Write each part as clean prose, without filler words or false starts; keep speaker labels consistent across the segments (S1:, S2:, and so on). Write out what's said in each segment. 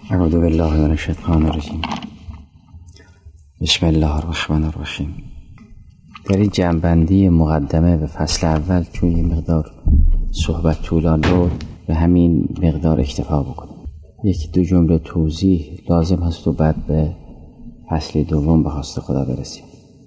S1: اعوذ بالله من الشیطان الرجیم. بسم الله الرحمن الرحیم. در این جمع‌بندی مقدمه به فصل اول چون یه مقدار صحبت طولانی بود به همین مقدار اکتفا بکنیم. یکی دو جمله توضیح لازم هست و بعد به فصل دوم به خواست خدا برسیم.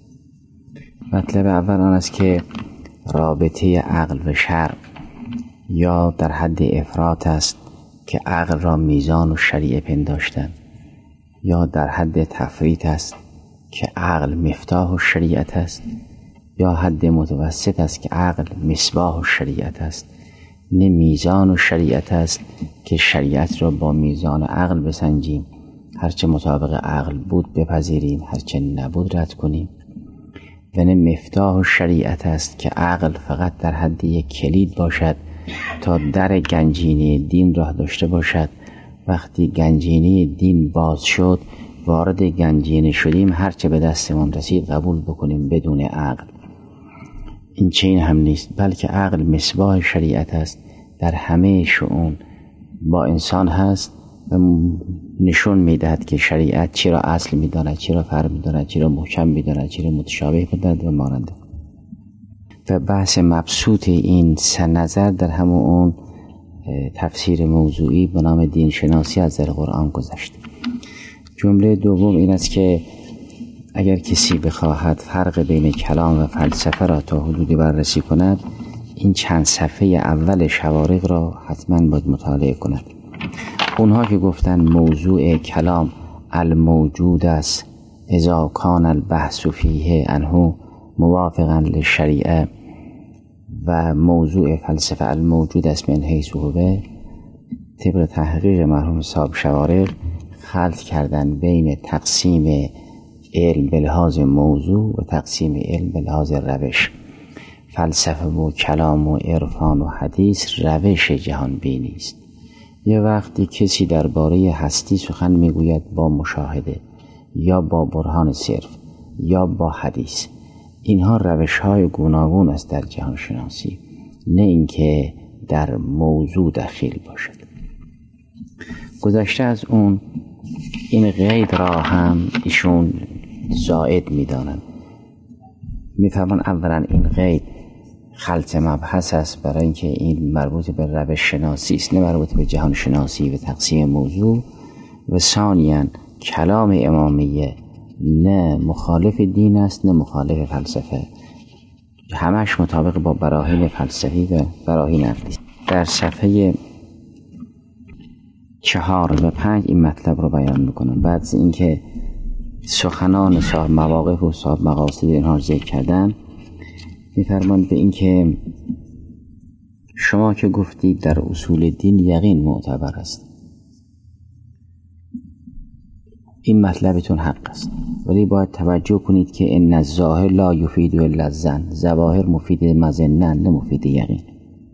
S1: مطلب اول آن است که رابطه عقل و شرع یا در حد افراط است که عقل را میزان و شریعه پنداشتن، یا در حد تفریط است که عقل مفتاح و شریعت است، یا حد متوسط است که عقل مصباح و شریعت است. نه میزان و شریعت است که شریعت را با میزان عقل بسنجیم، هرچه مطابق عقل بود بپذیریم، هرچه نبود رد کنیم. و نه مفتاح و شریعت است که عقل فقط در حد یک کلید باشد تا در گنجینه دین راه داشته باشد. وقتی گنجینه دین باز شد، وارد گنجینه شدیم، هرچه به دستمون رسید قبول بکنیم بدون عقل. این چنین هم نیست، بلکه عقل مصباح شریعت است، در همه شؤون با انسان هست و نشون میدهد که شریعت چی را اصل میداند، چی را فرع میداند، چی را محکم میداند، چی را متشابه میداند و ماننده. و بحث مبسوط این سه نظر در همون اون تفسیر موضوعی به نام دین شناسی از در قرآن گذشت. جمله دوم این است که اگر کسی بخواهد فرق بین کلام و فلسفه را تا حدودی بررسی کند، این چند صفحه اول شوارق را حتما باید مطالعه کند. اونها که گفتن موضوع کلام الموجود است اذا کان البحث فیه عنه موافقا للشریعه، و موضوع فلسفه الموجود است من حیث هو، طبق تحقیق مرحوم صاحب شوارق خلط کردن بین تقسیم علم به لحاظ موضوع و تقسیم علم به لحاظ روش. فلسفه و کلام و عرفان و حدیث روش جهان بینی است. یه وقتی کسی درباره هستی سخن میگوید با مشاهده یا با برهان صرف یا با حدیث، اینها روش‌های گوناگون است در جهان شناسی، نه اینکه در موضوع دخیل باشد. گذشته از اون این قید را هم ایشون زائد می‌دانند. می‌فرمان اولا این قید خلط مبحث است، برای اینکه این مربوط به روش شناسی است، نه مربوط به جهان شناسی و تقسیم موضوع. و ثانیاً کلام امامیه نه مخالف دین است نه مخالف فلسفه، همش مطابق با براهین فلسفی و براهین عقلی. در صفحه 4 و 5 این مطلب رو بیان میکنم. بعد اینکه سخنان صاحب مواقف و صاحب مقاصد اینها ذکر کردن، میفرمان به اینکه شما که گفتید در اصول دین یقین معتبر است، این مطلبتون حق است، ولی باید توجه کنید که ان الظاهر لا یفید الا الظن، ظواهر مفید مظنن نه مفید یقین.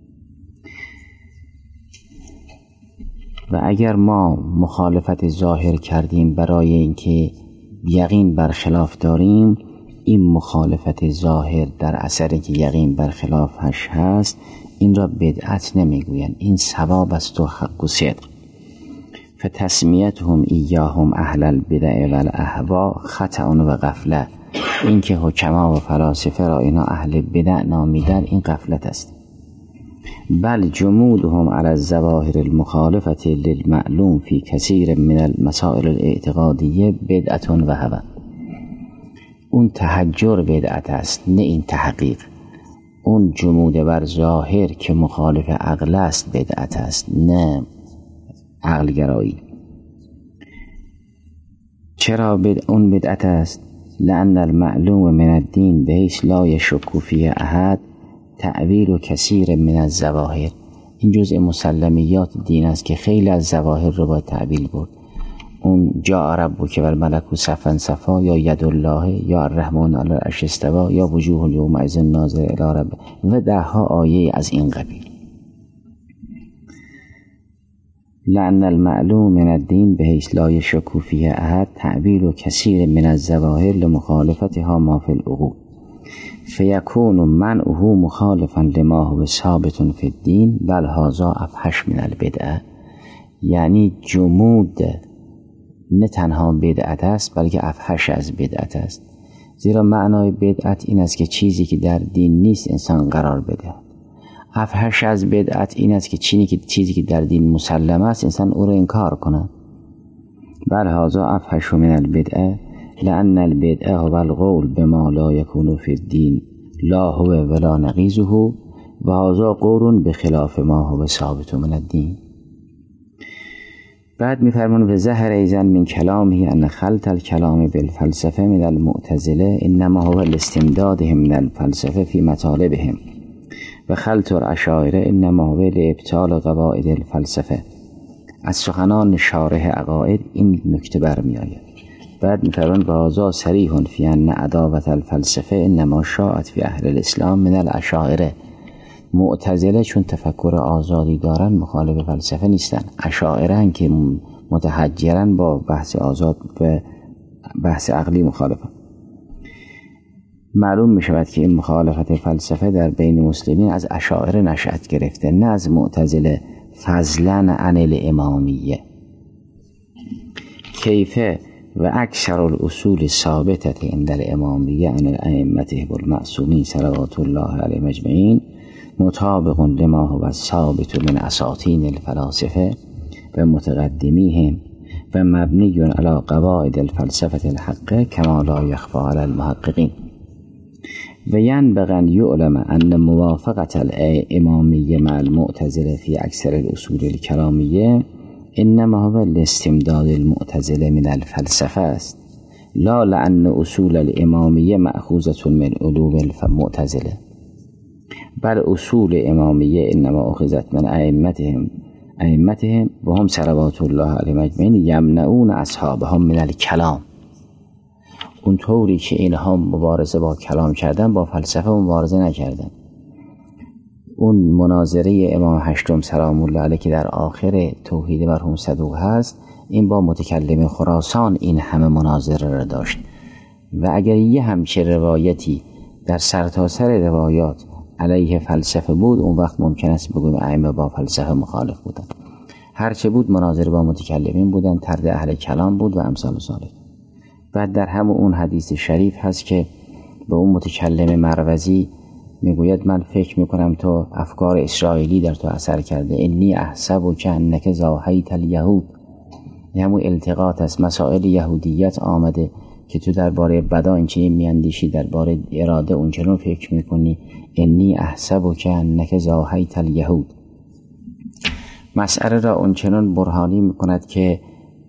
S1: و اگر ما مخالفت ظاهر کردیم برای اینکه یقین برخلاف داریم، این مخالفت ظاهر در اثر که یقین برخلافش هست این را بدعت نمیگوین، این ثواب است و حق و صدق. فتسمیتهم ایاهم اهل البدع و الاهوا خطأ و غفله، این که حکما و فلاسفه را اینا اهل بدع نامیدن این غفلت است. بل جمودهم علی الظواهر المخالفه للمعلوم فی کثیر من المسائل الاعتقادیه بدعت و هوى. اون تحجر بدعت است نه این تحقیق. اون جمود بر ظاهر که مخالف عقل است بدعت است نه عقل گرایی. چرا اون بدعت است؟ لأن المعلوم من الدین بحیث لا یشک فیه احد تعبیر کثیر من الظواهر. این جزء مسلمیات دین است که خیلی از ظواهر رو باید تعبیر برد. اون جاء ربک والملک صفا صفا، یا ید الله، یا الرحمن علی العرش استوی، یا وجوه یومئذ ناظره الی ربها و دهها آیه از این قبیل. لأن المعلوم من الدین بحیث لا یشک فیه احد تعبیر کثیر من الظواهر لمخالفتها ما فی العقول فیکون منعه مخالفا لما هو ثابت فی الدین بل هذا افحش من البدعه. یعنی جمود نه تنها بدعت است بلکه افحش از بدعت است. زیرا معنای بدعت این است که چیزی که در دین نیست انسان قرار بده. افحش از بدعت این است که چیزی که در دین مسلم است انسان او را انکار کند. بل هذا افحش من البدعه لأن البدعه هو القول بما لا يكون في الدين لا هو ولا نقیضه و هذا قول بخلاف ما هو ثابت من الدین. بعد می‌فرماند و ظهر ایضا من کلامه ان خلط الکلام بالفلسفه من المعتزله انما هو الاستمدادهم من الفلسفه في مطالبهم و خلط الاشاعره انما هو لابطال قواعد الفلسفه. از سخنان شارح عقاید این نکته برمی‌آید. بعد می‌فرماند و هذا صریح فی ان عداوة الفلسفه انما شاءت فی اهل الاسلام من الاشاعره. معتزله چون تفکر آزادی دارن مخالف فلسفه نیستن، اشاعره که متحجرن با بحث آزاد و بحث عقلی مخالفن. معلوم می شود که این مخالفت فلسفه در بین مسلمین از اشاعره نشأت گرفته، نه از معتزله، فضلا عن الامامیه. کیفه و اکثر الاصول ثابته عند الامامیه عن ائمته المعصومین صلوات الله علیهم اجمعین مطابق لما هو ثابت من اساطین الفلاسفه و متقدمیهم و مبنی علی قواعد الفلسفه الحقه کما لا یخفی علی المحققین. و ینبغی ان یعلم ان موافقت الامامیه مع المعتزله فی اکثر الاصول الکلامیه انما هو الاستمداد المعتزله من الفلسفه است، لا لأن اصول الامامیه مأخوذة من علوم المعتزله، بل اصول امامیه انما اخذت من ائمتهم و هم صلوات الله علیهم اجمعین یمنعون اصحابهم من الکلام. اون طوری که اینها مبارزه با کلام کردن با فلسفه مبارزه نکردن. اون مناظره امام هشتم سلام الله علیه که در آخر توحید مرحوم صدوق هست، این با متکلم خراسان این همه مناظره را داشت. و اگر یه همچه روایتی در سرتاسر روایات علیه فلسفه بود، اون وقت ممکن است بگویم ائمه با فلسفه مخالف بودن. هرچه بود مناظره با متکلمین بودن، طرد اهل کلام بود و امثال ذالک. بعد در همون اون حدیث شریف هست که به اون متکلم مروزی میگوید من فکر میکنم تو افکار اسرائیلی در تو اثر کرده، انی احسب که انک زاهیت الیهود. همون التقاط از مسائل یهودیت آمده که تو درباره بدا اینچنین میاندیشی، درباره اراده اونچنان فکر میکنی، انی احسب که انک زاهیت الیهود. مسئله را اونچنان برهانی میکند که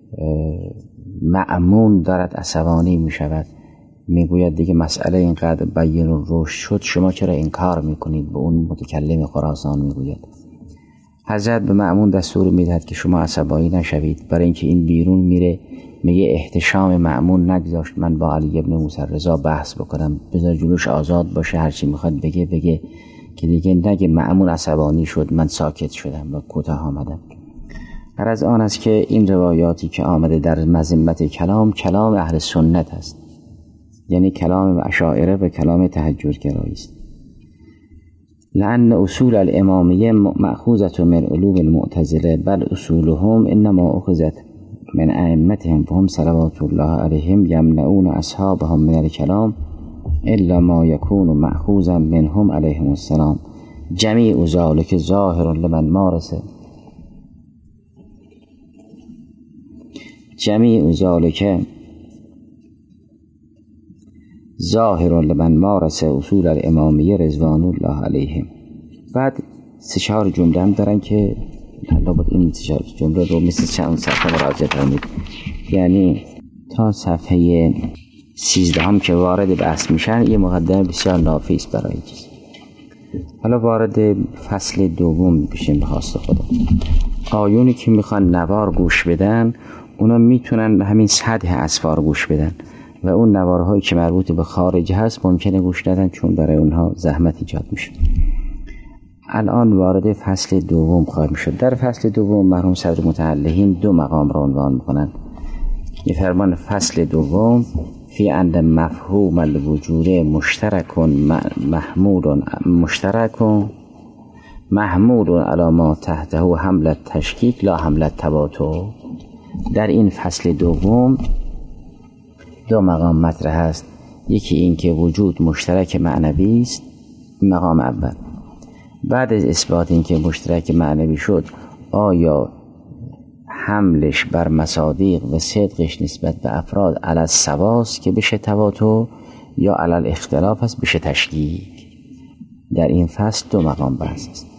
S1: مأمون دارد عصبانی میشود، میگوید دیگه مسئله اینقدر بیان و روشن شد، شما چرا انکار میکنید؟ به اون متکلم خراسان میگوید. حضرت به مأمون دستور میدهد که شما عصبانی نشوید، برای اینکه این بیرون میره میگه احتشام مأمون نگذاشت من با علی ابن موسی رضا بحث بکنم، بذار جلوش آزاد باشه، هرچی میخواد بگه که دیگه نگه مأمون عصبانی شد من ساکت شدم و کوتاه آمدم. هر از آن است که این روایاتی که آمده در مذمت کلام اهل سنت است، یعنی کلام اشاعره و کلام تحجرگرایی است. لأن اصول الامامیه مأخوذة من علوم المعتزله بل اصولهم انما اخذت من ائمتهم فهم صلوات الله علیهم یمنعون اصحابهم من الکلام الا ما یکون مأخوذا منهم علیهم السلام جمیع ذلک ظاهر لمن مارس جمیع ذلک ظاهر لمن مارس اصول الامامیه رضوان الله علیهم. بعد 3-4 جمله هم دارن که لابد این 3 جمله رو مثل چند صفحه مراجعه کنید، یعنی تا صفحه 13 هم که وارد بحث میشن یه مقدمه بسیار نافی است برای چیز. حالا وارد فصل دوم بشیم به خواست خدا. آیونی که میخوان نوار گوش بدن اونا میتونن همین سطح اسفار گوش بدن و اون نوارهایی که مربوط به خارج هست ممکنه گوش ندن چون برای اونها زحمت ایجاد میشه. الان وارد فصل دوم خواهیم شد. در فصل دوم مرحوم صدر متعلقین 2 مقام را عنوان میکنن. میفرمان فصل دوم فی ان مفهوم الوجود مشترک محمول علی ما تحته حمل التشکیک لا حمل التباطؤ. در این فصل دوم دو مقام مطرح است. یکی این که وجود مشترک معنوی است، مقام اول. بعد از اثبات این که مشترک معنوی شد، آیا حملش بر مصادیق و صدقش نسبت به افراد علی السواست که بشه تواتر، یا علی الاختلاف است بشه تشکیک؟ در این فصل دو مقام بحث است.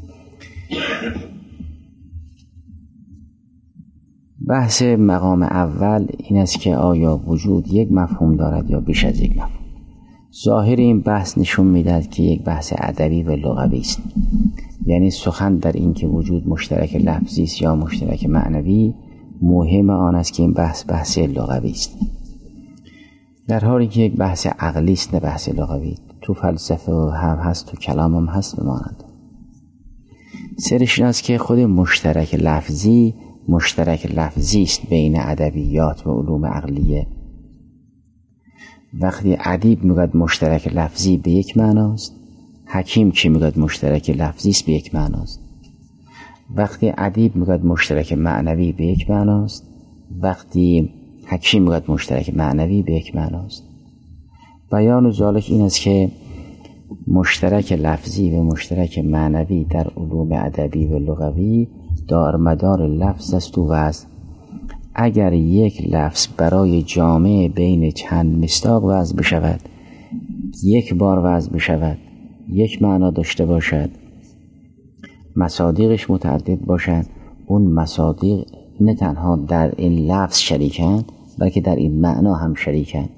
S1: بحث مقام اول این است که آیا وجود یک مفهوم دارد یا بیش از یک مفهوم. ظاهر این بحث نشون میدهد که یک بحث ادبی و لغوی است، یعنی سخن در این که وجود مشترک لفظی است یا مشترک معنوی، مهم آن است که این بحث لغوی است، در حالی که یک بحث عقلی است نه بحث لغوی. تو فلسفه هم هست، تو کلام هم هست بماند. سرش این است که خود مشترک لفظی است بین ادبیات و علوم عقلیه. وقتی ادیب میگوید مشترک لفظی به یک معناست، حکیم که میگوید مشترک لفظی است به یک معناست. وقتی ادیب میگوید مشترک معنوی به یک معناست، وقتی حکیم میگوید مشترک معنوی به یک معناست. بیان ذالک این است که مشترک لفظی و مشترک معنوی در علوم ادبی و لغوی دارمدار لفظ است و وزن. اگر یک لفظ برای جامع بین چند مصداق وضع بشود، یک بار وضع بشود، یک معنا داشته باشد، مصادیقش متعدد باشند، اون مصادیق نه تنها در این لفظ شریکن بلکه در این معنا هم شریکن.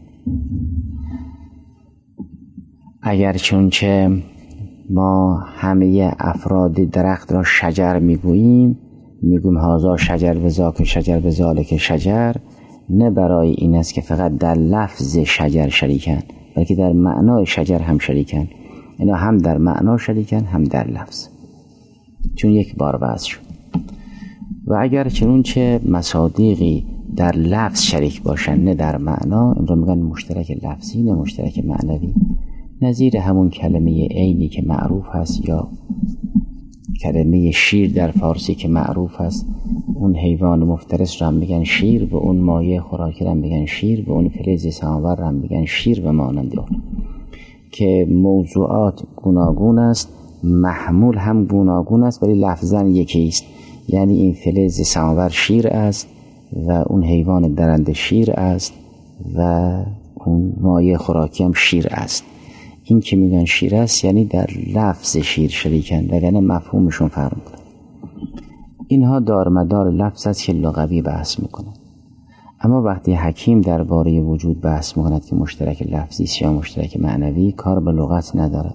S1: اگر چونچه ما همه افراد درخت را شجر میگوییم هازا شجر و ذاک شجر و ذالک شجر، نه برای این است که فقط در لفظ شجر شریکن بلکه در معنای شجر هم شریکن. اینا هم در معنا شریکن هم در لفظ، چون یک بار وضع شد. و اگر چنونچه مصادیقی در لفظ شریک باشن نه در معنا، این را میگن مشترک لفظی نه مشترک معنوی. نظیر همون کلمه عینی که معروف هست، یا کلمه شیر در فارسی که معروف هست، اون حیوان مفترس رو هم میگن شیر، و اون مایه خوراکی رو هم میگن شیر، و اون فلز سانور رو هم میگن شیر و مانند اون، که موضوعات گوناگون است، محمول هم گوناگون است، ولی لفظاً یکی است. یعنی این فلز سانور شیر است و اون حیوان درنده شیر است و اون مایه خوراکی هم شیر است. این که میگن شیر است یعنی در لفظ شیر شریکن، وگرنه مفهومشون فرق میکنه. اینها دارمدار لفظ است که لغوی بحث میکنه. اما وقتی حکیم درباره وجود بحث میکند که مشترک لفظی است یا مشترک معنوی، کار به لغت ندارد.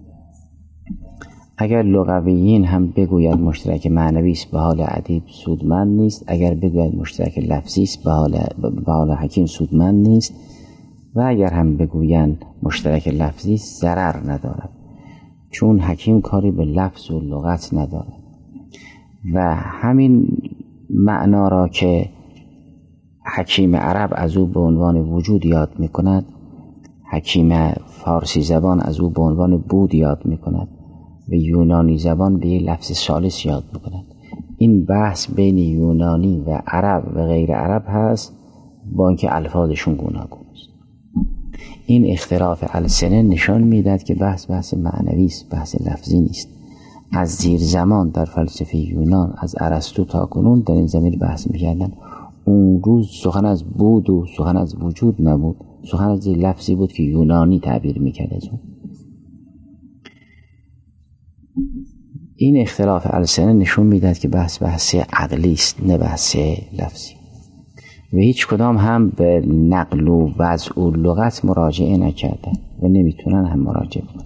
S1: اگر لغویین هم بگوید مشترک معنوی است، به حال ادیب سودمند نیست. اگر بگوید مشترک لفظی است، به حال حکیم سودمند نیست. و اگر هم بگویند مشترک لفظی است، ضرر ندارد، چون حکیم کاری به لفظ و لغت ندارد. و همین معنا را که حکیم عرب از او به عنوان وجود یاد می کند، حکیم فارسی زبان از او به عنوان بود یاد می کند و یونانی زبان به یک لفظ ثالث یاد می کند. این بحث بین یونانی و عرب و غیر عرب هست، با اینکه الفاظشون گوناگون است. این اختلاف السنه نشان میدهد که بحث معنوی است، بحث لفظی نیست. از زیر زمان در فلسفه یونان، از ارسطو تا کنون در این زمین بحث می‌کردند. اون روز سخن از بود و سخن از وجود نبود، سخن از لفظی بود که یونانی تعبیر می‌کرد از اون. این اختلاف السنه نشون میدهد که بحث عقلی است نه بحث لفظی، و هیچ کدام هم به نقل و وضع و لغت مراجعه نکردن و نمیتونن هم مراجعه کنن.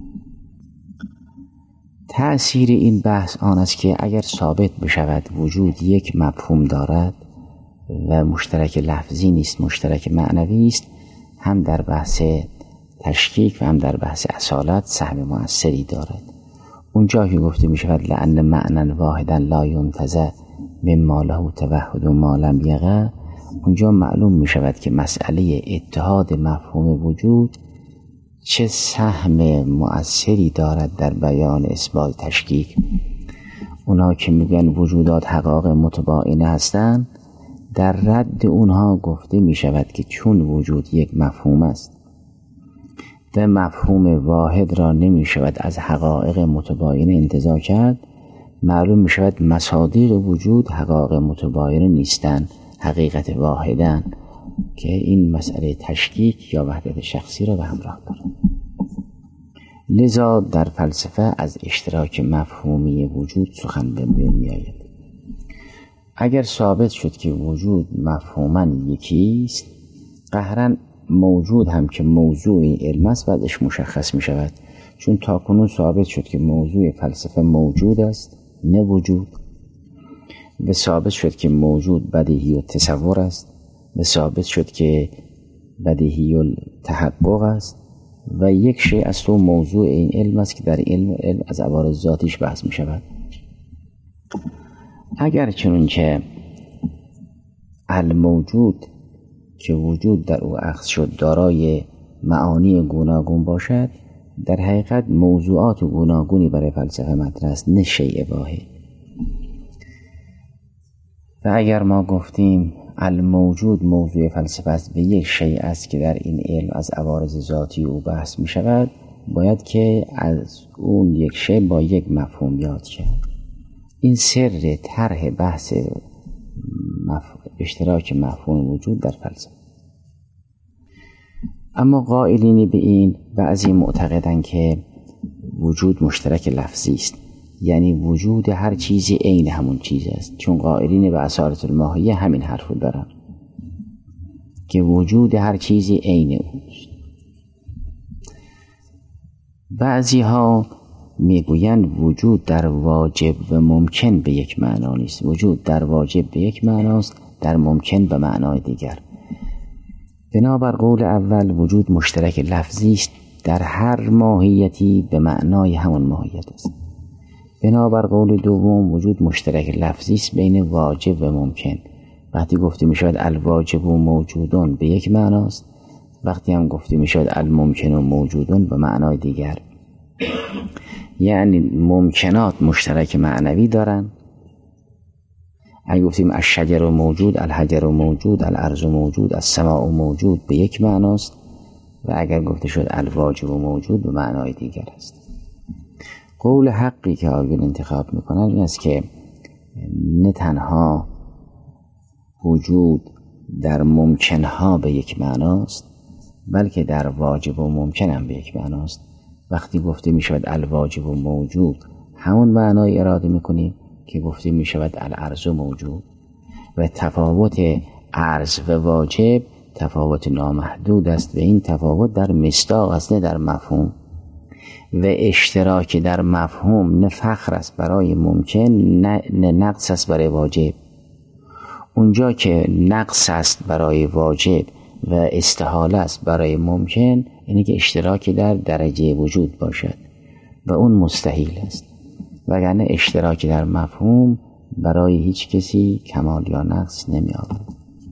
S1: تأثیر این بحث آن است که اگر ثابت بشود وجود یک مفهوم دارد و مشترک لفظی نیست، مشترک معنوی است، هم در بحث تشکیک و هم در بحث اصالت سهم مؤثری دارد. اونجا که گفته می شود لأن معنی واحدا لا ینتزع مما له توحد و ما لم یقع، اونجا معلوم می شود که مسئله اتحاد مفهوم وجود چه سهم مؤثری دارد در بیان اثبات تشکیک. اونا که میگن وجودات حقایق متباینه هستند، در رد اونها گفته می شود که چون وجود یک مفهوم است و مفهوم واحد را نمی شود از حقایق متباینه انتزاع کرد، معلوم می شود مصادیق وجود حقایق متباینه نیستند، حقیقت واحدن، که این مسئله تشکیک یا وحدت شخصی را به همراه دارد. لذا در فلسفه از اشتراک مفهومی وجود سخن به میون می آید. اگر ثابت شد که وجود مفهوماً یکیست، قهراً موجود هم که موضوع علم است بعدش مشخص می شود، چون تاکنون ثابت شد که موضوع فلسفه موجود است نه وجود، و ثابت شد که موجود بدیهی و تصور است، و ثابت شد که بدیهی و تحقق است، و یک شیء از تو موضوع این علم است که در علم از عوارض ذاتیش بحث می شود. اگر چنانچه الموجود که وجود در او اخذ شد دارای معانی گوناگون باشد، در حقیقت موضوعات گوناگونی برای فلسفه مطرح است نه شیء واحد. و اگر ما گفتیم الموجود موضوع فلسفه است و یک شیء است که در این علم از عوارض ذاتی او بحث می شود، باید که از اون یک شیء با یک مفهوم یاد کرد. این سر طرح بحث اشتراک مفهوم وجود در فلسفه. اما قائلین به این بعضی معتقدند که وجود مشترک لفظی است، یعنی وجود هر چیزی عین همون چیز است، چون قائلین به اصالت الماهیه همین حرف رو دارن که وجود هر چیزی عین اوست. بعضی ها میگویند وجود در واجب و ممکن به یک معنا نیست، وجود در واجب به یک معناست، در ممکن به معنای دیگر. بنابر قول اول وجود مشترک لفظی است، در هر ماهیتی به معنای همون ماهیت است. بنابر قول دوم وجود مشترک لفظی است بین واجب و ممکن. وقتی گفته می شود الواجب و موجودون به یک معناست، وقتی هم گفته می شود الممکن و موجودون به معنای دیگر. یعنی ممکنات مشترک معنوی دارن. اگه گفتیم الشجر موجود، الحجر موجود، الارض موجود، السماء موجود به یک معناست، و اگر گفته شد الواجب موجود به معنای دیگر است. قول حقی که آیون انتخاب میکنن این است که نه تنها وجود در ممکنها به یک معناست، بلکه در واجب و ممکن هم به یک معناست. وقتی گفته می شود الواجب و موجود همون معنای اراده میکنیم که گفته می شود الارض موجود، و تفاوت ارض و واجب تفاوت نامحدود است و این تفاوت در مصداق است نه در مفهوم، و اشتراک در مفهوم نه فخر است برای ممکن نه نقص است برای واجب. اونجا که نقص است برای واجب و استحاله است برای ممکن، اینه که اشتراکی در درجه وجود باشد و اون مستحیل است، وگرنه اشتراکی در مفهوم برای هیچ کسی کمال یا نقص نمی آورد.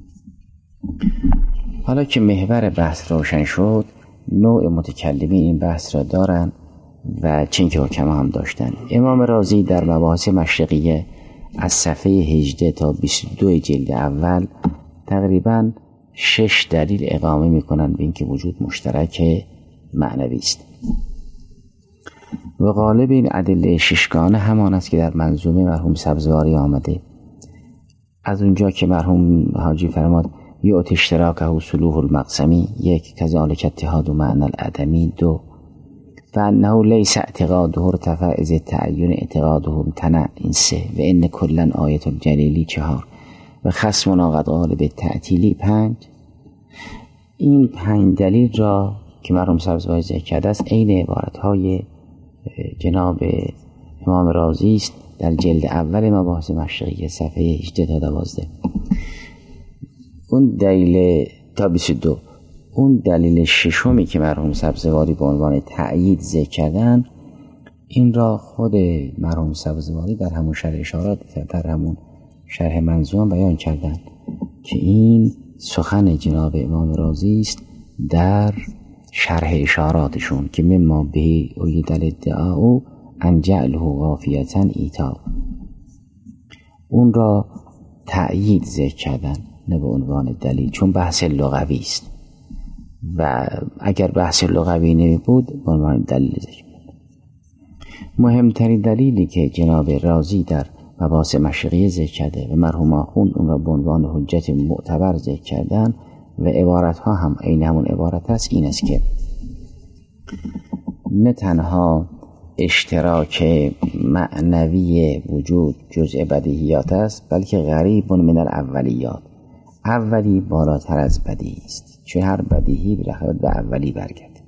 S1: حالا که محور بحث روشن شد، نوع متکلمین این بحث را دارند و چنین که حکما هم داشتن. امام رازی در مباحث مشرقیه از صفحه 18 تا 22 جلد اول تقریباً 6 دلیل اقامه میکنند به اینکه وجود مشترک معنوی است، و غالب این ادله ششگانه همان است که در منظومه مرحوم سبزواری آمده. از اونجا که مرحوم حاجی فرماد یعطی اشتراکه صلوح المقسمی، یک کذالک اتحاد معنی العدمی، دو و انه لیس اعتقاده ارتفع از تعین اعتقاده امتنع، این سه و ان کلا آیت الجلیلی، چهار و خصمنا قد قال به تعطیلی، پنج. این 5 دلیل را که مرحوم سبزواری ذکر کرده است عین عبارت‌های جناب امام رازی است در جلد اول مباحث مشرقیه صفحه 18 تا 12. اون دلیل تا 22. اون دلیل ششمی که مرحوم سبزواری به عنوان تأیید ذکر کردن، این را خود مرحوم سبزواری در همون شرح اشارات در همون شرح منظوم بیان کردن که این سخن جناب امام رازی است در شرح اشاراتشون که مما به اوید الادعاء ان جعله قافیة ایتا. اون را تأیید ذکر کردن نه به عنوان دلیل، چون بحث لغوی است و اگر بحث لغوی نمی بود به عنوان دلیل ذکر بود. مهمترین دلیلی که جناب رازی در مباحث مشرقی ذکر کرده و مرحوم آخوند اون را به عنوان حجت معتبر ذکر کردن و عبارت ها هم عین همون عبارت است، این است که نه تنها اشتراک معنوی وجود جزء بدیهیات است، بلکه غریب من الاولیات، اولی بالاتر از بدیهی است، چون هر بدیهی برخورد به اولی برگرده.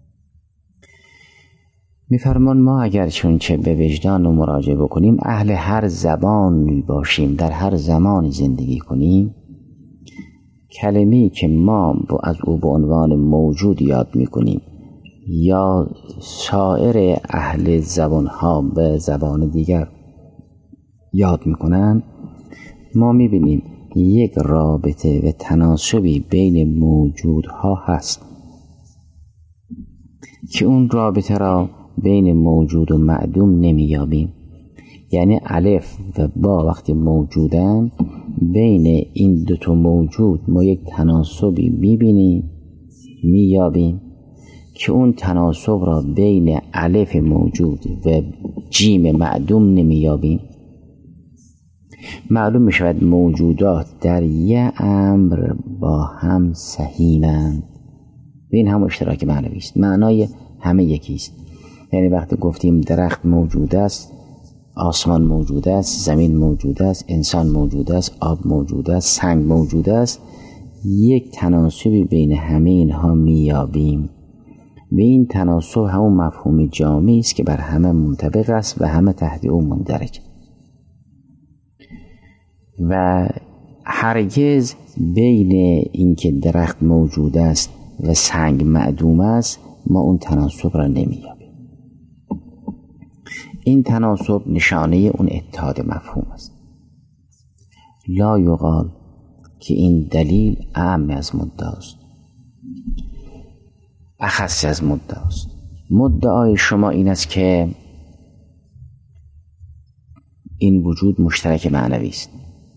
S1: میفرمان ما اگر چونچه به وجدان و مراجعه بکنیم، اهل هر زبانی باشیم، در هر زمانی زندگی کنیم، کلمه‌ای که ما از او به عنوان موجود یاد میکنیم یا سایر اهل زبانها به زبان دیگر یاد میکنن، ما میبینیم یک رابطه و تناسبی بین موجودها هست که اون رابطه را بین موجود و معدوم نمیابیم. یعنی الف و با وقتی موجودن، بین این دوتا موجود ما یک تناسبی میبینیم، میابیم که اون تناسب را بین الف موجود و جیم معدوم نمیابیم. معلوم میشود موجودات در یه امر با هم سهیمند. این هم اشتراک معنوی است، معنای همه یکی است. یعنی وقتی گفتیم درخت موجود است، آسمان موجود است، زمین موجود است، انسان موجود است، آب موجود است، سنگ موجود است، یک تناسبی بین همه اینها میابیم. به این تناسب همون مفهوم جامعی است که بر همه منطبق است و همه تحت او مندرج و هرگز بین اینکه درخت موجود است و سنگ معدوم است ما اون تناسب را نمیابیم. این تناسب نشانه اون اتحاد مفهوم است. لا یقال که این دلیل اعم از مدعاست، اخص از مدعاست. مدعای شما این است که این وجود مشترک معنوی است،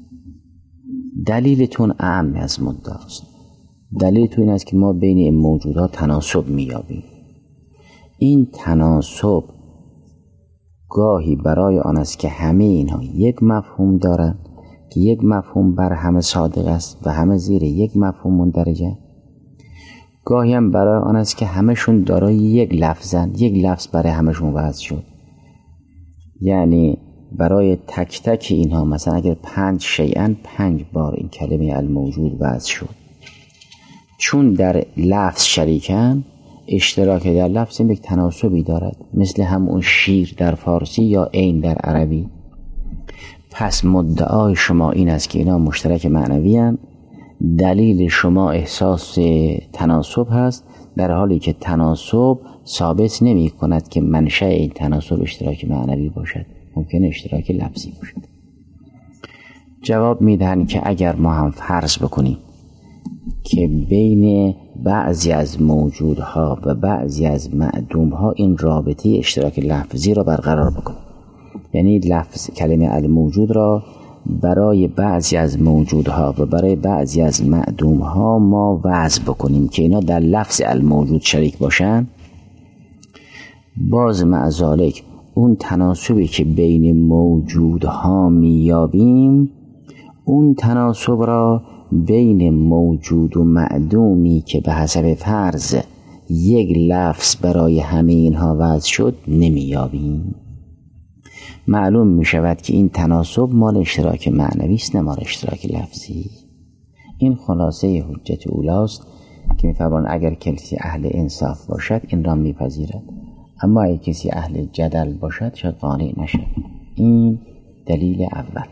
S1: دلیلتون اعم از مدعاست. دلیلتون این است که ما بین این موجودات تناسب میابیم. این تناسب گاهی برای آن است که همه اینها یک مفهوم دارند که یک مفهوم بر همه صادق است و همه زیر یک مفهوم مندرجه. گاهی هم برای آن است که همشون دارای یک لفظند، یک لفظ برای همشون وضع شد. یعنی برای تک تک اینها مثلا اگر 5 شیئن 5 بار این کلمه الموجود وضع شد. چون در لفظ شریکن، اشتراک در لفظ یک تناسبی دارد، مثل همون شیر در فارسی یا عین در عربی. پس مدعای شما این است که اینا مشترک معنوی هستند، دلیل شما احساس تناسب هست، در حالی که تناسب ثابت نمی کند که منشأ این تناسب اشتراک معنوی باشد، ممکن اشتراک لفظی باشد. جواب میدهند که اگر ما هم فرض بکنیم که بین بعضی از موجودها و بعضی از معدومها این رابطه اشتراک لفظی را برقرار بکنیم، یعنی لفظ کلمه الموجود را برای بعضی از موجودها و برای بعضی از معدومها ما وضع بکنیم که اینا در لفظ الموجود شریک باشن، باز مع ذالک اون تناسبی که بین موجودها میابیم، اون تناسب را بین موجود و معدومی که به حسب فرض یک لفظ برای همه اینها وضع شد نمیابیم. معلوم می شود که این تناسب مال اشتراک معنوی است، نه مال اشتراک لفظی. این خلاصه حجت اولاست که می فرمان اگر کسی اهل انصاف باشد این را می پذیرد، اما اگر کسی اهل جدل باشد شاید قانع نشد. این دلیل اول.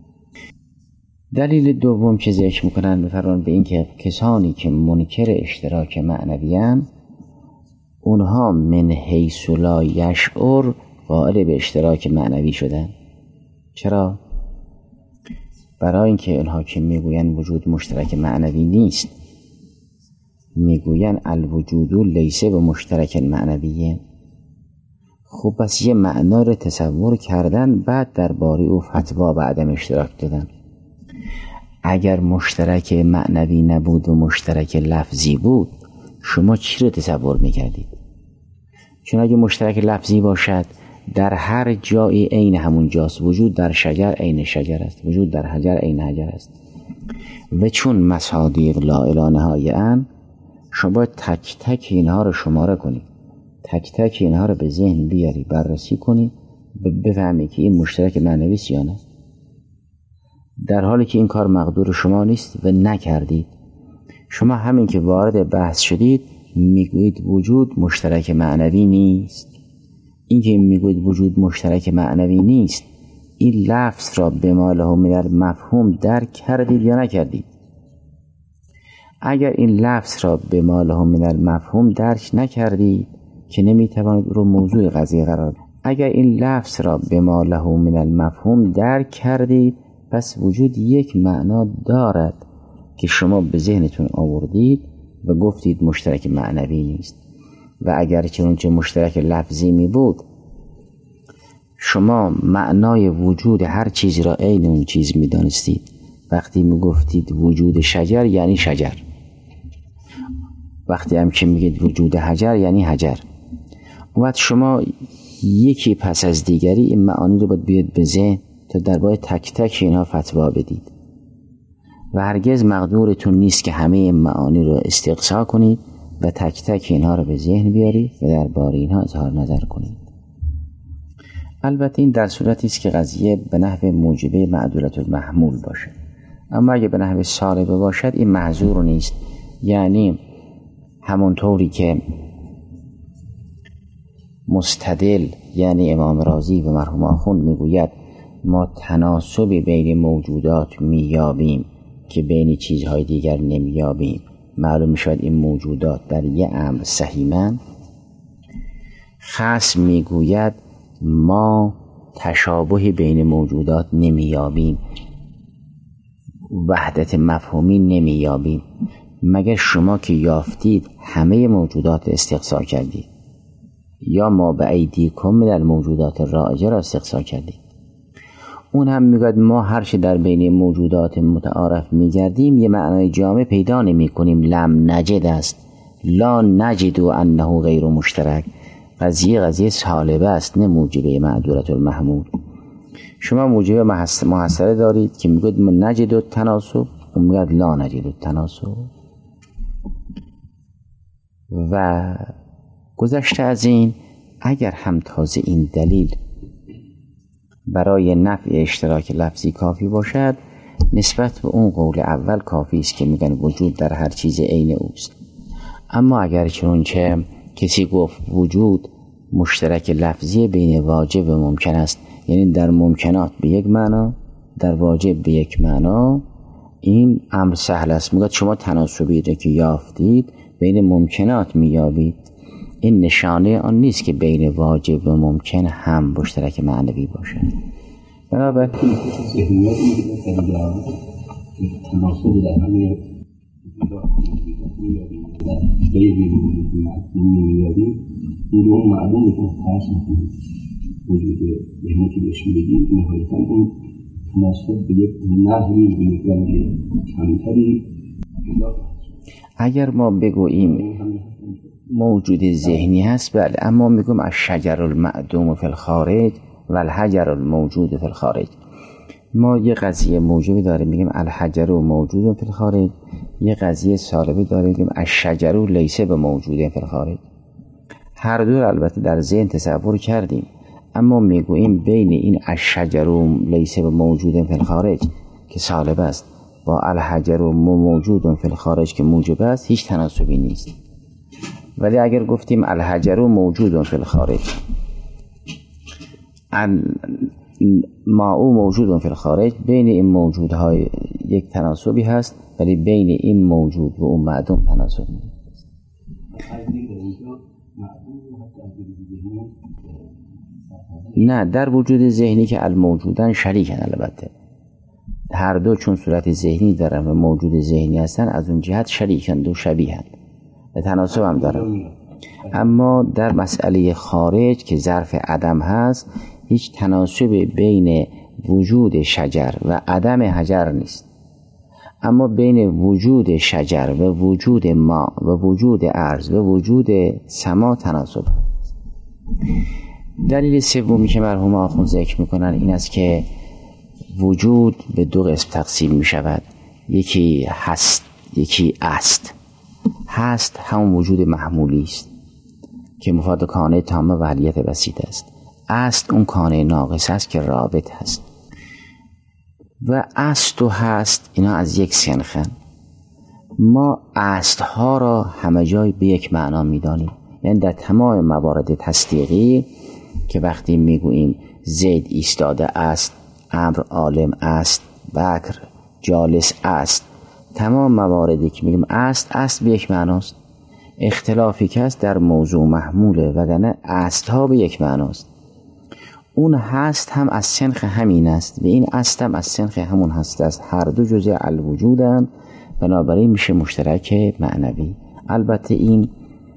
S1: دلیل دوم که ذکر میکنن میفرمان به این که کسانی که منکر اشتراک معنوی هستند، اونها من حیث لا یشعر قائل به اشتراک معنوی شدن. چرا؟ برای اینکه اونها که میگوین وجود مشترک معنوی نیست، میگوین الوجود لیس به مشترک معنویه. خب پس یه معنا رو تصور کردن، بعد درباره او فتوا به عدم اشتراک دادن. اگر مشترک معنوی نبود و مشترک لفظی بود شما چی رو تصور میکردید؟ چون اگه مشترک لفظی باشد در هر جایی عین همون جاست. وجود در شجر عین شجر است، وجود در حجر عین حجر است. و چون مصادیق لا اله نهایه‌اند شما باید تک تک اینها رو شماره کنید، تک تک اینها رو به ذهن بیاری، بررسی کنی، بفهمی که این مشترک معنوی است یا نه. در حالی که این کار مقدور شما نیست و نکردید. شما همین که وارد بحث شدید میگویید وجود مشترک معنوی نیست. این که میگویید وجود مشترک معنوی نیست، این لفظ را به ما له من المفهوم درک کردید یا نکردید؟ اگر این لفظ را به ما له من المفهوم درک نکردید که نمیتوانید رو موضوع قضیه قرار بدید. اگر این لفظ را به ما له من المفهوم درک کردید پس وجود یک معنا دارد که شما به ذهنتون آوردید و گفتید مشترک معنوی نیست. و اگر چنانچه مشترک لفظی می بود شما معنای وجود هر چیزی را عین اون چیز می دانستید. وقتی می گفتید وجود شجر یعنی شجر، وقتی هم که میگید وجود حجر یعنی حجر. و شما یکی پس از دیگری این معانی رو باید بیاد به ذهن تا درباره تک تک اینها فتوا بدید و هرگز مقدورتون نیست که همه این معانی رو استقصا کنید و تک تک اینها رو به ذهن بیارید و درباره اینها اظهار نظر کنید. البته این در صورتی است که قضیه به نحو موجبه معدولة المحمول باشه، اما اگه به نحو سالبه باشد این محظور نیست. یعنی همونطوری که مستدل یعنی امام رازی و مرحوم آخوند میگوید ما تناسبی بین موجودات میابیم که بین چیزهای دیگر نمیابیم، معلوم شد این موجودات در یه امر صحیح‌اند. خاص میگوید ما تشابهی بین موجودات نمیابیم، وحدت مفهومی نمیابیم، مگر شما که یافتید همه موجودات استقصا کردید یا ما به ایدیکم در موجودات رائجه را استقصا کردید. اون هم میگوید ما هر چه در بین موجودات متعارف میگردیم یه معنای جامع پیدا نمی کنیم. لم نجد است، لا نجد انه غیر مشترک. قضیه سالبه است نه موجبه معدولة المحمول. شما موجبه محصله دارید که میگوید من نجد التناسب، اون میگوید لا نجد التناسب. و گذشته از این اگر هم تازه این دلیل برای نفع اشتراک لفظی کافی باشد، نسبت به اون قول اول کافی است که میگن وجود در هر چیز عین اوست. اما اگر چنانچه کسی گفت وجود مشترک لفظی بین واجب و ممکن است، یعنی در ممکنات به یک معنا، در واجب به یک معنا، این امر سهل است. میگه شما تناسبی را که یافتید بین ممکنات میابید. این نشانه آن نیست که بین واجب و ممکن هم مشترک معنوی باشه. بنابراین
S2: تناسب در همه اون معلوم میکنه فرض میکنه وجود ذهنی که بهش میگیم نهایتا اون تناسب به یک نحوی به یک رنگ کمتری.
S1: اگر ما بگوییم موجود ذهنی هست بله، اما میگم الشجر المعدوم فی الخارج و الحجر الموجود فی الخارج. ما یه قضیه موجودی داریم میگیم الحجر موجود فی الخارج، یه قضیه سالبه داریم میگیم الشجر لیس بموجود فی الخارج. هر دو البته در ذهن تصور کردیم، اما میگوییم بین این الشجر لیس بموجود فی الخارج که سالبه است با الحجر موجود فی الخارج که موجب است هیچ تناسبی نیست. ولی اگر گفتیم الحجر موجود فی الخارج، ماء موجود فی الخارج، بین این موجودهای یک تناسبی هست، ولی بین این موجود و اون معدوم تناسب نیست. نه، در وجود ذهنی که الموجودن شریکن. البته هر دو چون صورت ذهنی دارن و موجود ذهنی هستن از اون جهت شریکن، دو شبیهن و تناسب هم دارن. اما در مسئله خارج که ظرف عدم هست هیچ تناسب بین وجود شجر و عدم حجر نیست. اما بین وجود شجر و وجود ماء و وجود ارض و وجود سما تناسب. دلیل سومی که مرحوم آخوند ذکر میکنن این است که وجود به دو قسم تقسیم می شود، یکی هست یکی است. هست همون وجود محمولی است که مفاد کانه تامه و حلیت بسیط است. است اون کانه ناقص است که رابط هست. و است و هست اینا از یک سنخن. ما است ها را همه جای به یک معنا می دانیم، یعنی در تمام موارد تصدیقی که وقتی می گوییم زید ایستاده است، امر عالم است، بکر جالس است، تمام مواردی که میگیم است به یک معناست. اختلافی که است در موضوع محموله وگرنه است ها به یک معناست. اون هست هم از سنخ همین است و این است هم از سنخ همون هست است. هر دو جزء الوجودن، بنابراین میشه مشترک معنوی. البته این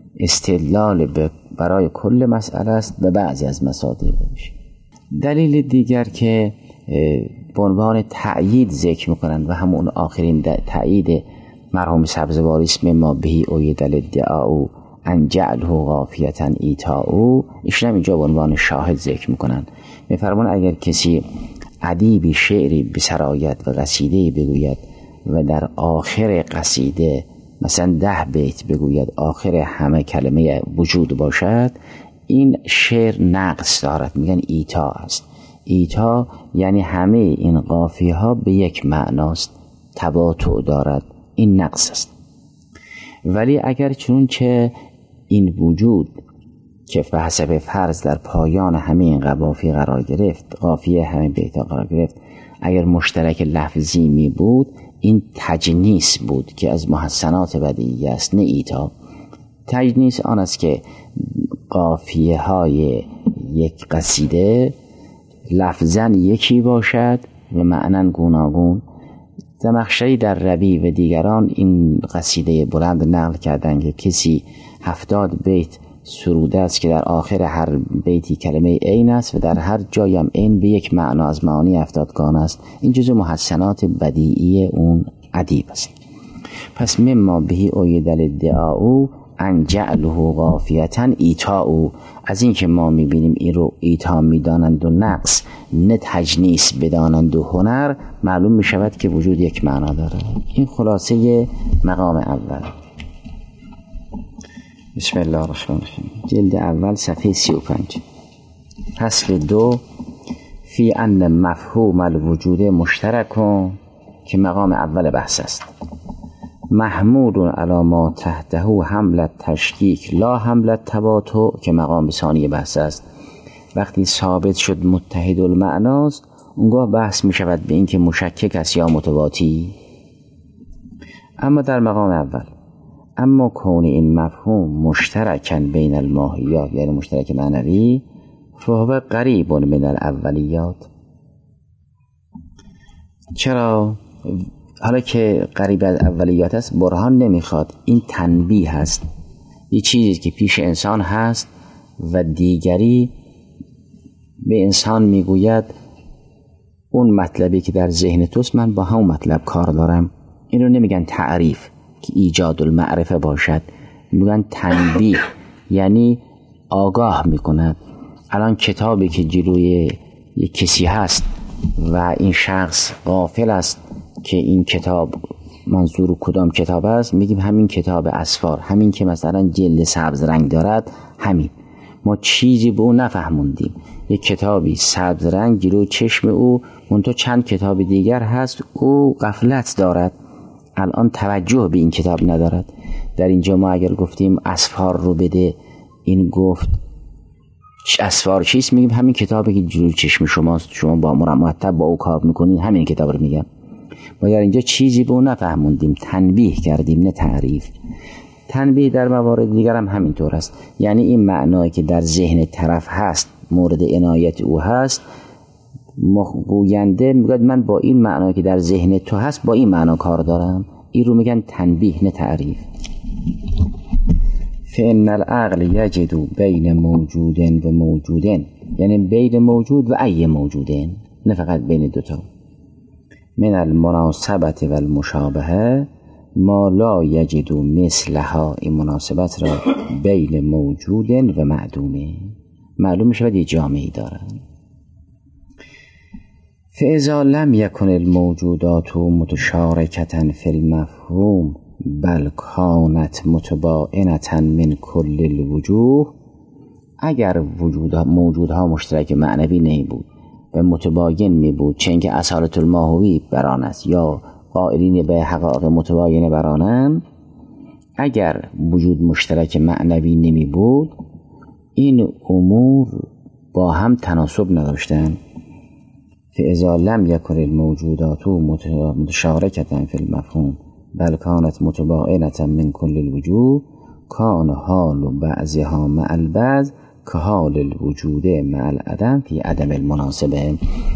S1: استدلال برای کل مسئله است و بعضی از مصادیق میشه. دلیل دیگر که به عنوان تأیید ذکر میکنند و همون آخرین تأیید مرحوم سبزواری اسم ما بهی اوید الادعاء ان جعله غافیة ایتاء، ایشون اینجا به عنوان شاهد ذکر میکنن. میفرمان اگر کسی ادیبی شعری بسرایت و قصیده‌ای بگوید و در آخر قصیده مثلا 10 بیت بگوید آخر همه کلمه وجود باشد، این شعر نقص دارد، میگن ایتا است. ایتا یعنی همه این قافیه ها به یک معناست، تباطؤ دارد، این نقص است. ولی اگر چنانچه این وجود که به حسب فرض در پایان همه این قوافی قرار گرفت، قافیه همه بیتا قرار گرفت، اگر مشترک لفظی می بود این تجنیس بود که از محسنات بدیعی است، نه ایتا. تجنیس آن است که قافیه های یک قصیده لفظاً یکی باشد و معناً گوناگون. زمخشری در ربیع و دیگران این قصیده بلند نقل کردند که کسی 70 بیت سروده است که در آخر هر بیتی کلمه عین است و در هر جایی هم عین به یک معنا از معانی 70 گانه است. این جزء محسنات بدیعی اون ادیب است. پس مما بهی اوید الادعاء ان جعله غافیة ایتاء، از این که ما میبینیم این رو ایتا میدانند و نقص، نه تجنیس بدانند و هنر، معلوم میشود که وجود یک معنا دارد. این خلاصه مقام اول. بسم الله الرحمن الرحیم. جلد اول صفحه 35. فصل 2 فی ان مفهوم الوجود مشترک، که مقام اول بحث است. محمول علی ما تحته حمل التشکیک لا حمل التباطؤ، که مقام ثانی بحث است. وقتی ثابت شد متحد المعناست، اونگاه بحث می شود به این که مشکک است یا متباطی. اما در مقام اول، اما کون این مفهوم مشترکن بین الماهیات، یعنی مشترک معنوی، فهو قریب من الاولیات. چرا؟ حالا که قریب از اولیات است برهان نمیخواد، این تنبیه هست. یه چیزی که پیش انسان هست و دیگری به انسان میگوید اون مطلبی که در ذهن توست من با همون مطلب کار دارم. این رو نمیگن تعریف که ایجاد المعرفه باشد، میگن تنبیه، یعنی آگاه میکند. الان کتابی که جلوی یک کسی هست و این شخص غافل است که این کتاب منظور کدام کتاب است، میگیم همین کتاب اسفار، همین که مثلا جلد سبز رنگ دارد، همین. ما چیزی به او نفهموندیم، یک کتابی سبز رنگ جلوی چشم او، منتها چند کتاب دیگر هست، او غفلت دارد، الان توجه به این کتاب ندارد. در اینجا ما اگر گفتیم اسفار رو بده، این گفت اسفار چیست؟ میگیم همین کتابی که جلوی چشم شماست، شما با مرتب با او کار میکنید، همین کتاب رو میگم. ما در اینجا چیزی به او نفهموندیم، تنبیه کردیم، نه تعریف. تنبیه در موارد دیگر هم همینطور است، یعنی این معنایی که در ذهن طرف هست، مورد عنایت او هست، گوینده میگه من با این معنایی که در ذهن تو هست با این معنا کار دارم، این رو میگن تنبیه، نه تعریف. فإن العقل یجد بین موجود و موجودن، یعنی بین موجود و ای موجودن، نه فقط بین دوتا. من المناسبة و المشابهه ما لا یجد مثلها، این مناسبت را بین موجود و معدومه معلوم می شود یه جامعی دارن. فاذا لم یکن الموجودات متشارکة فی المفهوم بل کانت متباینة من کل الوجوه، اگر موجودها مشترک معنوی نمی بود و متباین می بود، چه اینکه اصالت الماهوی بران است یا قائلین به حقائق متباینه برانند، اگر وجود مشترک معنوی نمی بود این امور با هم تناسب نداشتند. فاذا لم یکن الموجودات متشارکة فی المفهوم بل کانت متباینة من کل الوجوه کان حال بعضها مع البعض که حال الوجود مع العدم فی عدم المناسبه.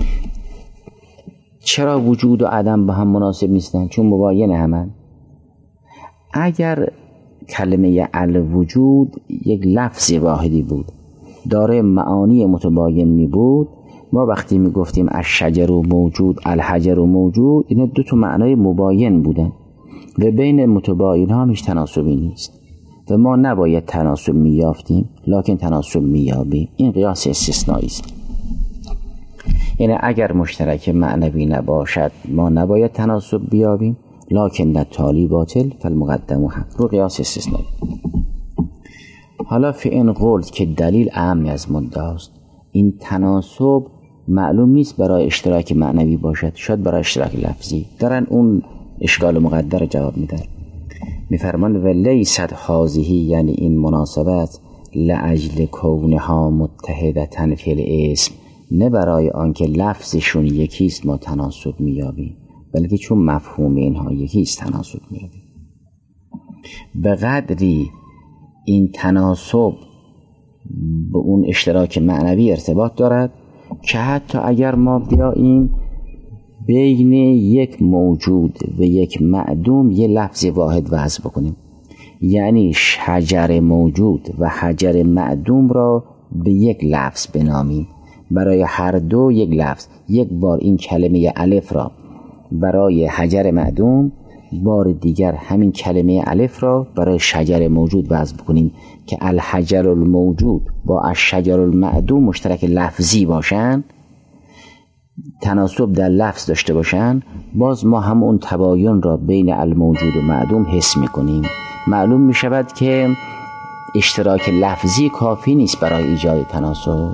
S1: چرا وجود و عدم با هم مناسب نیستن؟ چون مباین همن. اگر کلمه الوجود یک لفظ واحدی بود داره معانی متباین می بود، ما وقتی می گفتیم الشجر موجود الحجر موجود، اینا دو تا معنای مباین بودن و بین متباین ها هیچ تناسبی نیست و ما نباید تناسب می یافتیم لکن تناسب می یابیم. این قیاس استثنایی است. یعنی اگر مشترک معنوی نباشد ما نباید تناسب بیابیم لکن التالی باطل فالمقدم حق، رو قیاس استثنایی. حالا فإن قلت که دلیل اعم از مدعاست، این تناسب معلوم نیست برای اشتراک معنوی باشد، شاید برای اشتراک لفظی. دارن اون اشکال مقدر رو جواب میدن. میفرمان و لیست هذه، یعنی این مناسبت لاجل کونها متحدة فی الاسم، نه برای آنکه لفظشون یکیست ما تناسب میابیم، بلکه چون مفهوم اینها یکیست تناسب میابیم. به قدری این تناسب به اون اشتراک معنوی ارتباط دارد که حتی اگر ما بیاییم بین یک موجود و یک معدوم یه لفظ واحد وضع بکنیم، یعنی حجر موجود و حجر معدوم را به یک لفظ بنامیم، برای هر دو یک لفظ، یک بار این کلمه الف را برای حجر معدوم، بار دیگر همین کلمه الف را برای شجر موجود وضع بکنیم که الحجر الموجود با الشجر المعدوم مشترک لفظی باشن، تناسب در لفظ داشته باشن، باز ما هم اون تباین را بین الموجود و معدوم حس میکنیم. معلوم میشود که اشتراک لفظی کافی نیست برای ایجاد تناسب.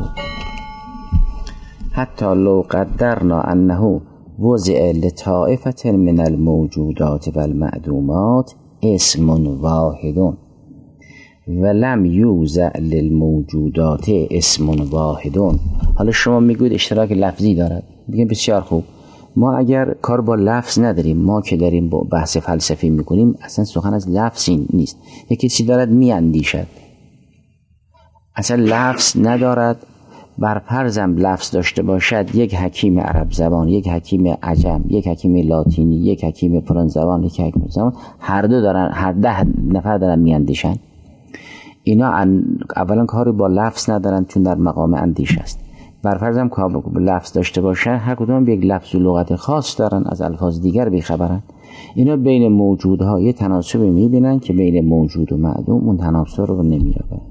S1: حتی لو قدرنا انه وضع لطائفة من الموجودات و المعدومات اسم واحد ولم یوزع للموجودات اسم واحد. حالا شما میگوید اشتراک لفظی دارد، بگیم بسیار خوب، ما اگر کار با لفظ نداریم، ما که داریم با بحث فلسفی میکنیم اصلا سخن از لفظی نیست. یکی چیزی دارد میاندیشد، اصلا لفظ ندارد، بر فرضم لفظ داشته باشد، یک حکیم عرب زبان، یک حکیم عجم، یک حکیم لاتینی، یک حکیم فلان زبان، یک حکیم زبان، هر 10 نفر دارن میاندیشن. اینا اولا کاری با لفظ ندارن چون در مقام اندیش است. بر فرضم کار با لفظ داشته باشن، هر کدوم به یک لفظ و لغت خاص دارن، از الفاظ دیگر بیخبرن. اینا بین موجودها یه تناسبی میبینن که بین موجود و معدوم اون تناسب رو نمیابن.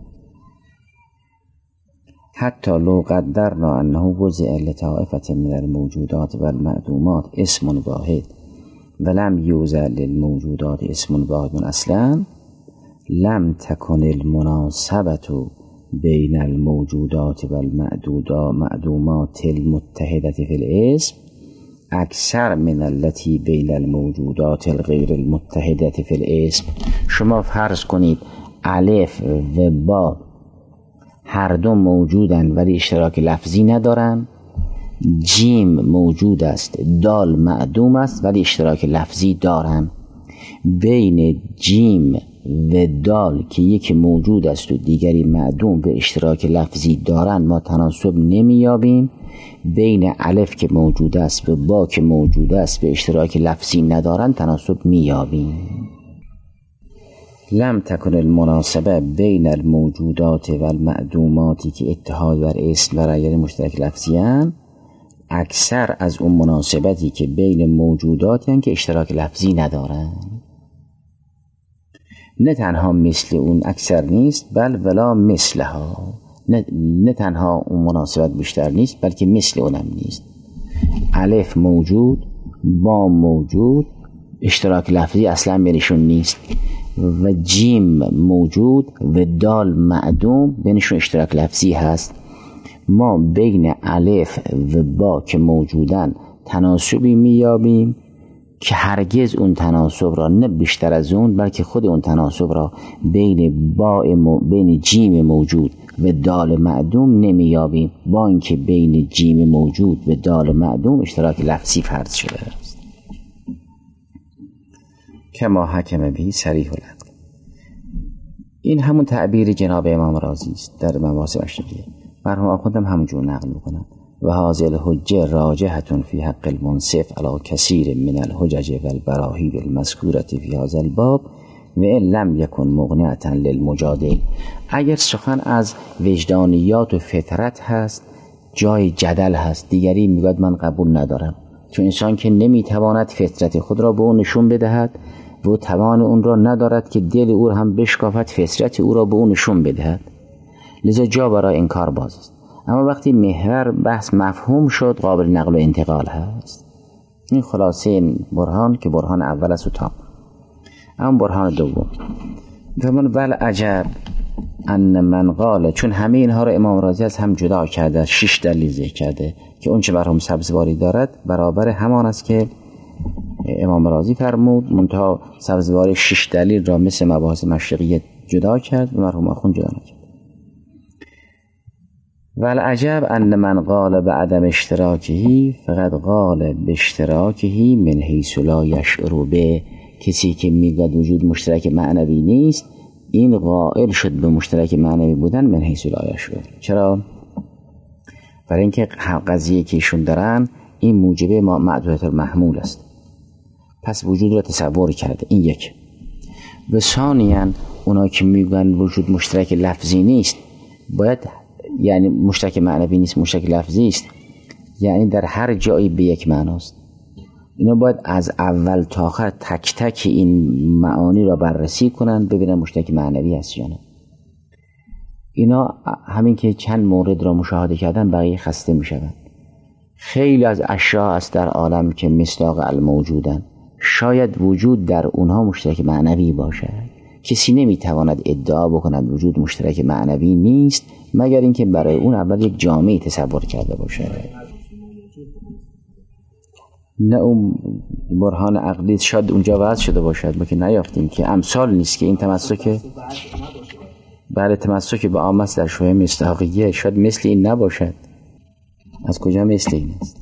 S1: حتی لو قدرنا انه وضع لطائفة من الموجودات و المعدومات اسم واحد ولم یوزع للموجودات اسم واحد اصلا لم تكن المناسبة بين الموجودات و المعدومات المتحدة في الاسم اکثر من التي بین الموجودات الغیر المتحدة في الاسم. شما فرض کنید الف و با هر دو موجودن ولی اشتراک لفظی ندارن، جیم موجود است، دال معدوم است ولی اشتراک لفظی دارن. بین جیم و دال که یکی موجود است و دیگری معدوم و اشتراک لفظی دارن ما تناسب نمیابیم. بین الف که موجود است و با که موجود است و اشتراک لفظی ندارن تناسب میابیم. لم تکن المناسبه بین الموجودات و المعدوماتی که اتحاد بر اسم و رأی مشترک لفظی هستند اکثر از اون مناسبتی که بین موجوداتی هستند که اشتراک لفظی ندارن. نه تنها مثل اون اکثر نیست، بل ولا مثلها، نه تنها اون مناسبت بیشتر نیست بلکه مثل اونم نیست. الف موجود، با موجود، اشتراک لفظی اصلا بینشون نیست، و جیم موجود و دال معدوم بینشون اشتراک لفظی هست. ما بین الف و با که موجودن تناسبی میابیم که هرگز اون تناسب را نه بیشتر از اون بلکه خود اون تناسب را بین جیم موجود و دال معدوم نمیابیم، با اینکه بین جیم موجود و دال معدوم اشتراک لفظی فرض شده است. کما حکم به صریح العقل. این همون تعبیر جناب امام رازی است در مباحث مشرقیه. مرحوم آخوندم همونجور نقل میکنن و هذه الحجه راجحة فی حق المنصف علی کثیر من الحجج و البراهین المذکورة فی هذا الباب و ان لم یکن مغنیة للمجادل. اگر سخن از وجدانیات و فطرت هست جای جدل هست، دیگری میگوید من قبول ندارم، چون انسان که نمیتواند فطرت خود را به اون نشون بدهد و توان اون را ندارد که دل او هم بشکافد فطرت او را به اون نشون بدهد، لذا جا برای انکار باز است. اما وقتی محور بحث مفهوم شد قابل نقل و انتقال هست. این خلاصه این برهان که برهان اول است و تام. اما برهان دوم فرمان بل عجب ان من قال، چون همه اینها رو امام رازی از هم جدا کرده، 6 دلیل ذکر کرده که اون چه مرحوم سبزواری دارد برابر همان است که امام رازی فرمود، منتها سبزواری 6 دلیل را مثل مباحث مشرقیه جدا کرد و مرحوم آخوند جدا نکرد. والعجب ان من قال بعدم اشتراکه فقط قال باشتراکه من حیث لا یشعر به. کسی که میگه وجود مشترک معنوی نیست، این قائل شد به مشترک معنوی بودن من حیث لا یشعر. چرا؟ برای اینکه قضیه که ایشون دارن این موجبه معدودیت المحمول است، پس وجود را تصور کرده. این یک. و ثانیاً اونا که میگن وجود مشترک لفظی نیست، باید یعنی مشترک معنوی نیست، مشترک لفظی است، یعنی در هر جایی به یک معناست. اینا باید از اول تا آخر تک تک این معانی را بررسی کنن ببینن مشترک معنوی هست یا نه. اینا همین که چند مورد را مشاهده کردن بقیه خسته می شوند. خیلی از اشیاء است در عالم که مصداق الموجودن، شاید وجود در اونها مشترک معنوی باشد. کسی نمیتواند ادعا بکند وجود مشترک معنوی نیست مگر اینکه برای اون اول یک جامعه تصور کرده باشد. نه اون برهان عقلی شاید اونجا وضع شده باشد ما که نیافتیم، که امثال نیست که این تمسک برای تمسک به عام است در شویه مستحقیه، شاید مثل این نباشد. از کجا مثل این است؟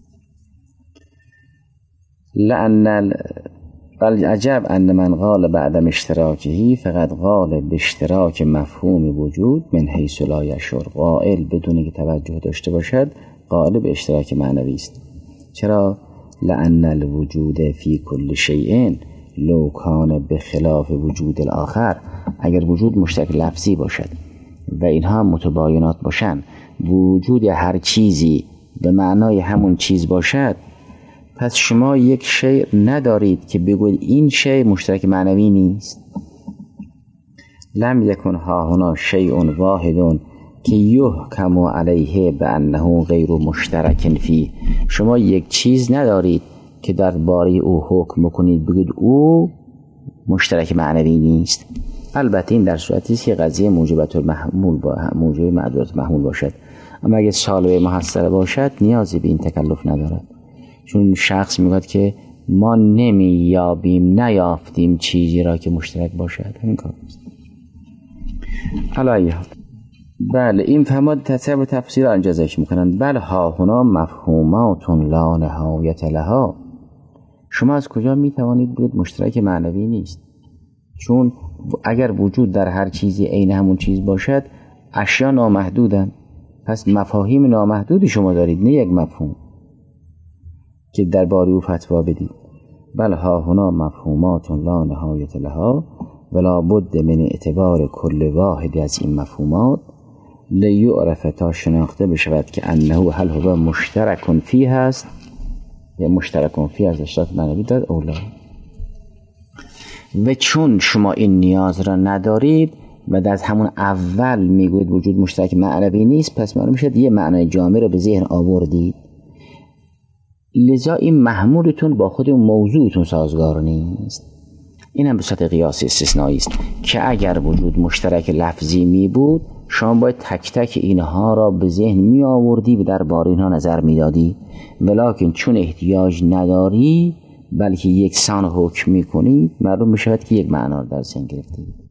S1: لأن بل عجب ان من قال بعدم اشتراکه فقط قال به اشتراک مفهوم وجود من حیث لا یشعر. قائل بدون که توجه داشته باشد قائل به اشتراک معنوی است. چرا؟ لأن الوجود فی کل شیء لو کان بخلاف وجود الاخر. اگر وجود مشترک لفظی باشد و اینها متباینات باشند، وجود هر چیزی به معنای همون چیز باشد، پس شما یک شیء ندارید که بگوید این شیء مشترک معنوی نیست. لم یکن ها هنا شیء واحد که یحکم علیه بانه غیر مشترک فی. شما یک چیز ندارید که درباره او حکم کنید بگید او مشترک معنوی نیست. البته این در صورتی است که قضیه موجبت المحمول موجب معدودیت محمول باشد، اما اگه سالبه محصله باشد نیازی به این تکلف ندارد، چون شخص میگوید که ما نیافتیم چیزی را که مشترک باشد. همین کار است. علایه بله این فهمات تصویر تفسیر آنجا ذکر میکنند. بله ها هنا مفهومات لا نهایت لها. شما از کجا میتوانید بگید مشترک معنوی نیست؟ چون اگر وجود در هر چیزی عین همون چیز باشد اشیا نامحدودن، پس مفاهیم نامحدودی شما دارید، نه یک مفهوم که درباره او فتوا بدید. بل ها هنا مفهومات لا نهایت لها ولا بد من اعتبار کل واحد از این مفهومات لیعرف تا شناخته بشود که انه هل هو مشترک فیه هست یا مشترک فیه از اشتراک معنوی داد اولا. و چون شما این نیاز را ندارید و از همون اول میگوید وجود مشترک معنوی نیست، پس معلوم میشه یه معنای جامع رو به ذهن آوردید، لذا این محمولتون با خود اون موضوعتون سازگار نیست. این هم به صورت قیاس استثنایی است که اگر وجود مشترک لفظی می بود شما باید تک تک اینها را به ذهن می آوردی و درباره اینها نظر می دادی، ولیکن چون احتیاج نداری بلکه یکسان حکم می کنی، معلوم می شود که یک معنا را در ذهن گرفتی.